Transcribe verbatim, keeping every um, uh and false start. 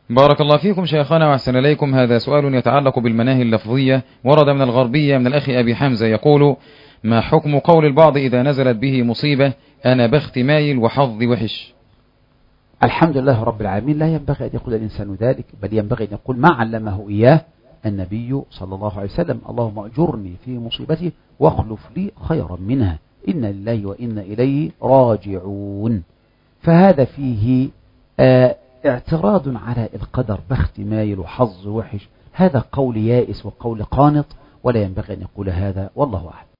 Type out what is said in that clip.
بارك الله فيكم شيخنا وأحسن إليكم. هذا سؤال يتعلق بالمناهي اللفظية، ورد من الغربية من الأخ أبي حمزة يقول: ما حكم قول البعض إذا نزلت به مصيبة: أنا بخت مايل وحظي وحش؟ الحمد لله رب العالمين، لا ينبغي أن يقول الإنسان ذلك، بل ينبغي أن يقول ما علمه إياه النبي صلى الله عليه وسلم: اللهم أجرني في مصيبتي واخلف لي خيرا منها، إنا لله وإنا إليه راجعون. فهذا فيه آه اعتراض على القدر، بخت مايل وحظ وحش، هذا قول يائس وقول قانط، ولا ينبغي أن يقول هذا، والله أعلم.